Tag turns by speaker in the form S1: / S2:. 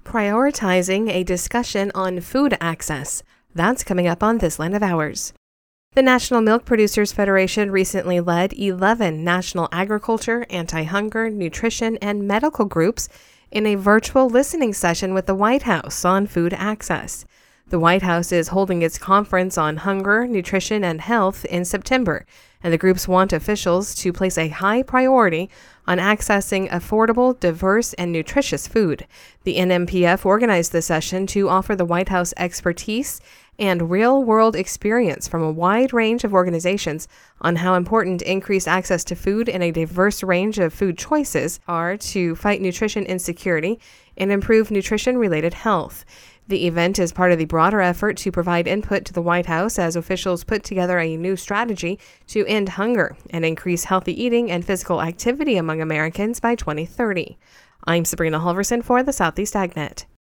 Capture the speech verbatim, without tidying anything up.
S1: prioritizing a discussion on food access. That's coming up on This Land of Ours. The National Milk Producers Federation recently led eleven national agriculture, anti-hunger, nutrition, and medical groups in a virtual listening session with the White House on food access. The White House is holding its conference on hunger, nutrition, and health in September, and the groups want officials to place a high priority on accessing affordable, diverse, and nutritious food. The N M P F organized the session to offer the White House expertise and real-world experience from a wide range of organizations on how important increased access to food and a diverse range of food choices are to fight nutrition insecurity and improve nutrition-related health. The event is part of the broader effort to provide input to the White House as officials put together a new strategy to end hunger and increase healthy eating and physical activity among Americans by twenty thirty. I'm Sabrina Halverson for the Southeast AgNet.